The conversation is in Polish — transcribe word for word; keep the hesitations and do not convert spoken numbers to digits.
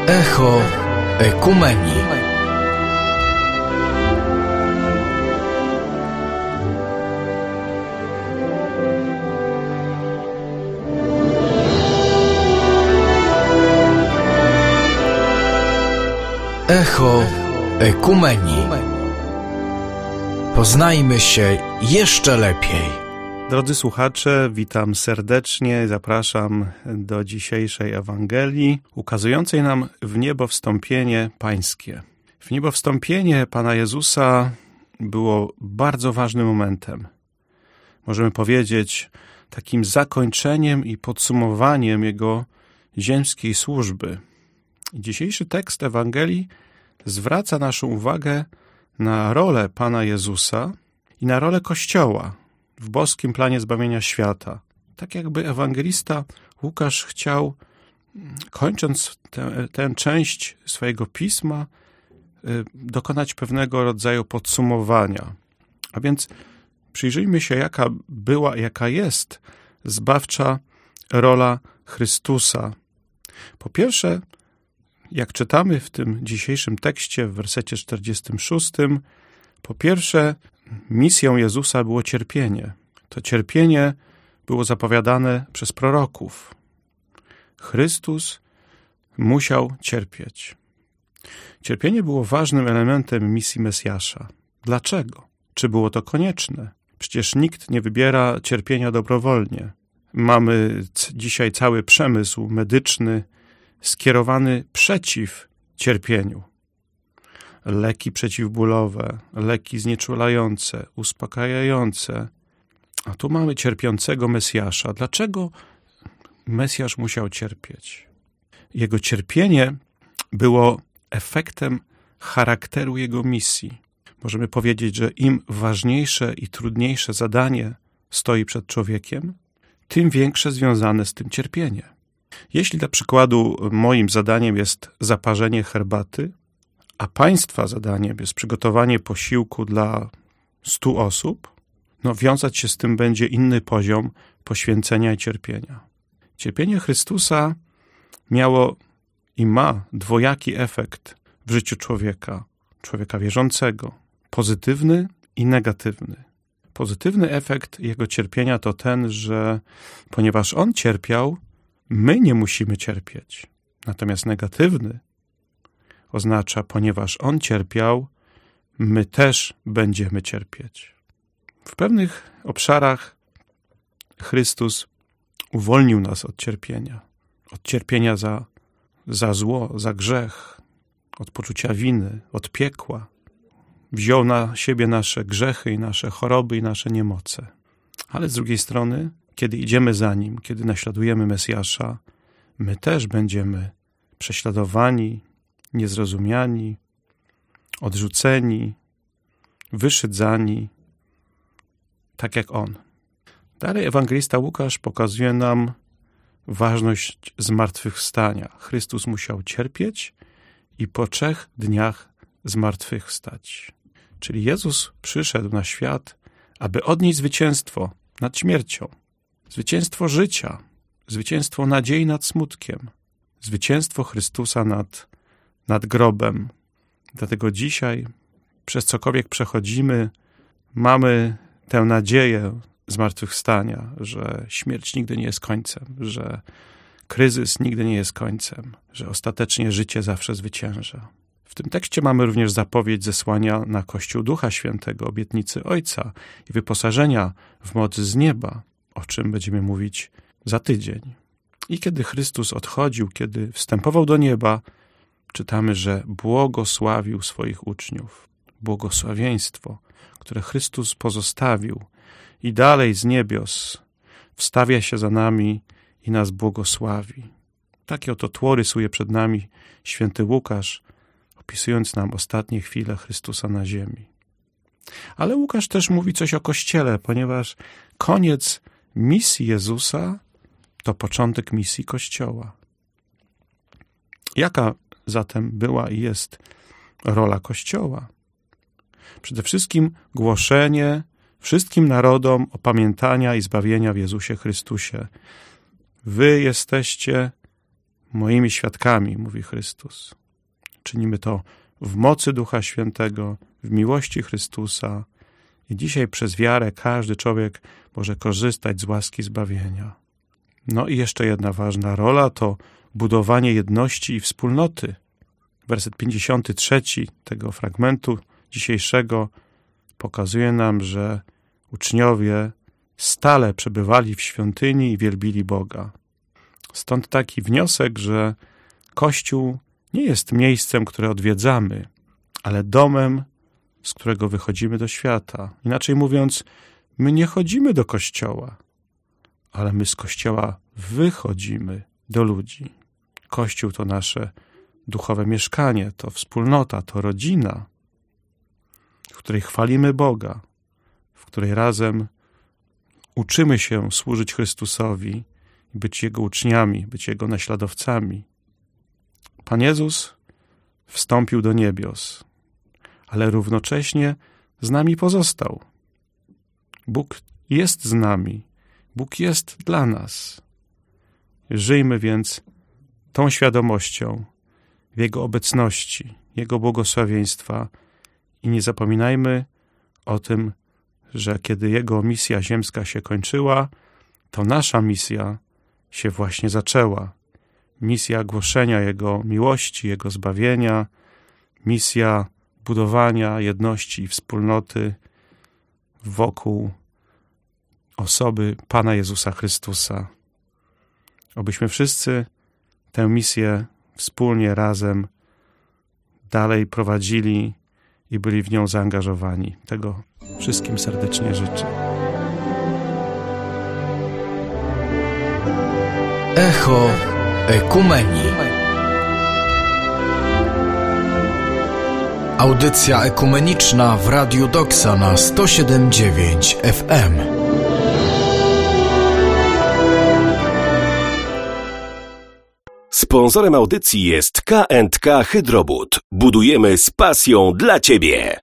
Echo Ekumenii. Echo Ekumenii. Poznajmy się jeszcze lepiej. Drodzy słuchacze, witam serdecznie, zapraszam do dzisiejszej Ewangelii, ukazującej nam wniebowstąpienie Pańskie. Wniebowstąpienie Pana Jezusa było bardzo ważnym momentem. Możemy powiedzieć takim zakończeniem i podsumowaniem Jego ziemskiej służby. Dzisiejszy tekst Ewangelii zwraca naszą uwagę na rolę Pana Jezusa i na rolę Kościoła w boskim planie zbawienia świata. Tak jakby ewangelista Łukasz chciał, kończąc tę, tę część swojego pisma, dokonać pewnego rodzaju podsumowania. A więc przyjrzyjmy się, jaka była, jaka jest zbawcza rola Chrystusa. Po pierwsze, jak czytamy w tym dzisiejszym tekście w wersecie czterdziestym szóstym, po pierwsze, misją Jezusa było cierpienie. To cierpienie było zapowiadane przez proroków. Chrystus musiał cierpieć. Cierpienie było ważnym elementem misji Mesjasza. Dlaczego? Czy było to konieczne? Przecież nikt nie wybiera cierpienia dobrowolnie. Mamy c- dzisiaj cały przemysł medyczny skierowany przeciw cierpieniu. Leki przeciwbólowe, leki znieczulające, uspokajające. A tu mamy cierpiącego Mesjasza. Dlaczego Mesjasz musiał cierpieć? Jego cierpienie było efektem charakteru jego misji. Możemy powiedzieć, że im ważniejsze i trudniejsze zadanie stoi przed człowiekiem, tym większe związane z tym cierpienie. Jeśli dla przykładu moim zadaniem jest zaparzenie herbaty, a państwa zadaniem jest przygotowanie posiłku dla stu osób, no wiązać się z tym będzie inny poziom poświęcenia i cierpienia. Cierpienie Chrystusa miało i ma dwojaki efekt w życiu człowieka, człowieka wierzącego, pozytywny i negatywny. Pozytywny efekt jego cierpienia to ten, że ponieważ on cierpiał, my nie musimy cierpieć. Natomiast negatywny oznacza, ponieważ on cierpiał, my też będziemy cierpieć. W pewnych obszarach Chrystus uwolnił nas od cierpienia. Od cierpienia za, za zło, za grzech, od poczucia winy, od piekła. Wziął na siebie nasze grzechy i nasze choroby i nasze niemoce. Ale z drugiej strony, kiedy idziemy za Nim, kiedy naśladujemy Mesjasza, my też będziemy prześladowani, niezrozumiani, odrzuceni, wyszydzani, tak jak On. Dalej ewangelista Łukasz pokazuje nam ważność zmartwychwstania. Chrystus musiał cierpieć i po trzech dniach zmartwychwstać. Czyli Jezus przyszedł na świat, aby odnieść zwycięstwo nad śmiercią, zwycięstwo życia, zwycięstwo nadziei nad smutkiem, zwycięstwo Chrystusa nad nad grobem. Dlatego dzisiaj, przez cokolwiek przechodzimy, mamy tę nadzieję zmartwychwstania, że śmierć nigdy nie jest końcem, że kryzys nigdy nie jest końcem, że ostatecznie życie zawsze zwycięża. W tym tekście mamy również zapowiedź zesłania na Kościół Ducha Świętego, obietnicy Ojca i wyposażenia w moc z nieba, o czym będziemy mówić za tydzień. I kiedy Chrystus odchodził, kiedy wstępował do nieba, czytamy, że błogosławił swoich uczniów. Błogosławieństwo, które Chrystus pozostawił i dalej z niebios wstawia się za nami i nas błogosławi. Takie oto tło rysuje przed nami święty Łukasz, opisując nam ostatnie chwile Chrystusa na ziemi. Ale Łukasz też mówi coś o Kościele, ponieważ koniec misji Jezusa to początek misji Kościoła. Jaka zatem była i jest rola Kościoła? Przede wszystkim głoszenie wszystkim narodom opamiętania i zbawienia w Jezusie Chrystusie. Wy jesteście moimi świadkami, mówi Chrystus. Czynimy to w mocy Ducha Świętego, w miłości Chrystusa i dzisiaj przez wiarę każdy człowiek może korzystać z łaski zbawienia. No i jeszcze jedna ważna rola to budowanie jedności i wspólnoty. Werset pięćdziesiąty trzeci tego fragmentu dzisiejszego pokazuje nam, że uczniowie stale przebywali w świątyni i wielbili Boga. Stąd taki wniosek, że Kościół nie jest miejscem, które odwiedzamy, ale domem, z którego wychodzimy do świata. Inaczej mówiąc, my nie chodzimy do Kościoła, ale my z Kościoła wychodzimy do ludzi. Kościół to nasze duchowe mieszkanie, to wspólnota, to rodzina, w której chwalimy Boga, w której razem uczymy się służyć Chrystusowi, być Jego uczniami, być Jego naśladowcami. Pan Jezus wstąpił do niebios, ale równocześnie z nami pozostał. Bóg jest z nami, Bóg jest dla nas. Żyjmy więc tą świadomością w Jego obecności, Jego błogosławieństwa i nie zapominajmy o tym, że kiedy Jego misja ziemska się kończyła, to nasza misja się właśnie zaczęła. Misja głoszenia Jego miłości, Jego zbawienia, misja budowania jedności i wspólnoty wokół osoby Pana Jezusa Chrystusa. Obyśmy wszyscy tę misję wspólnie, razem dalej prowadzili i byli w nią zaangażowani. Tego wszystkim serdecznie życzę. Echo Ekumenii. Audycja ekumeniczna w Radiu Doksa na sto siedem przecinek dziewięć F M. Sponsorem audycji jest K and K Hydrobud. Budujemy z pasją dla Ciebie.